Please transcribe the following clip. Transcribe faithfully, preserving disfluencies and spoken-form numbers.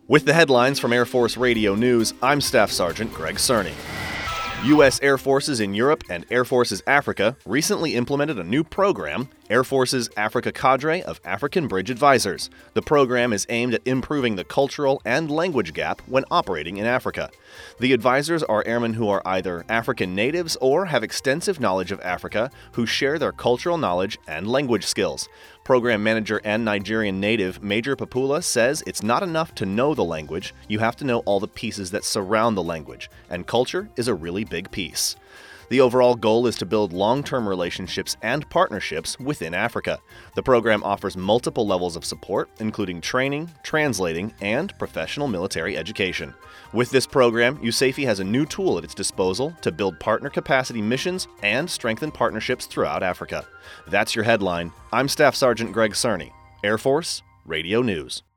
With the headlines from Air Force Radio News, I'm Staff Sergeant Greg Cerny. U S Air Forces in Europe and Air Forces Africa recently implemented a new program, Air Forces Africa Cadre of African Bridge Advisors. The program is aimed at improving the cultural and language gap when operating in Africa. The advisors are airmen who are either African natives or have extensive knowledge of Africa who share their cultural knowledge and language skills. Program manager and Nigerian native Major Papula says it's not enough to know the language, you have to know all the pieces that surround the language, and culture is a really big piece. The overall goal is to build long-term relationships and partnerships within Africa. The program offers multiple levels of support, including training, translating, and professional military education. With this program, USAFE has a new tool at its disposal to build partner capacity missions and strengthen partnerships throughout Africa. That's your headline. I'm Staff Sergeant Greg Cerny, Air Force Radio News.